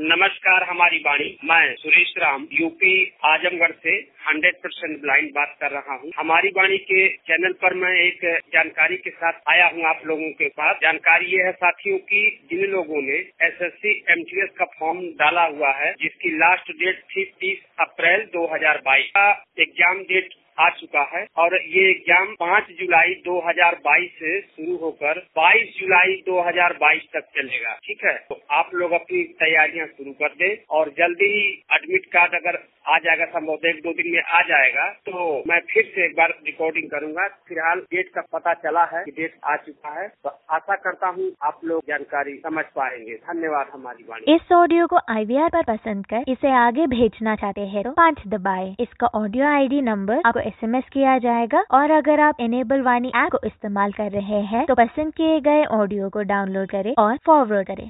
नमस्कार हमारी वाणी, मैं सुरेश राम यूपी आजमगढ़ से 100% ब्लाइंड बात कर रहा हूँ। हमारी वाणी के चैनल पर मैं एक जानकारी के साथ आया हूँ आप लोगों के पास। जानकारी ये है साथियों की, जिन लोगों ने एसएससी एमटीएस का फॉर्म डाला हुआ है, जिसकी लास्ट डेट थी 30 अप्रैल 2022 का एग्जाम डेट आ चुका है और ये एग्जाम 5 जुलाई 2022 से शुरू होकर 22 जुलाई 2022 तक चलेगा। ठीक है, तो आप लोग अपनी तैयारियां शुरू कर दें और जल्दी ही एडमिट कार्ड अगर आ जाएगा, संभवतः 1-2 दिन में आ जाएगा, तो मैं फिर से एक बार रिकॉर्डिंग करूंगा। फिलहाल डेट का पता चला है कि डेट आ चुका है, तो आशा करता हूँ आप लोग जानकारी समझ पाएंगे। धन्यवाद हमारी वाणी। इस ऑडियो को IVR पर पसंद कर इसे आगे भेजना चाहते हैं तो 5 दबाएं। इसका ऑडियो ID नंबर आपको SMS किया जाएगा और अगर आप इनेबल वाणी ऐप को इस्तेमाल कर रहे हैं तो पसंद किए गए ऑडियो को डाउनलोड करें और फॉरवर्ड करें।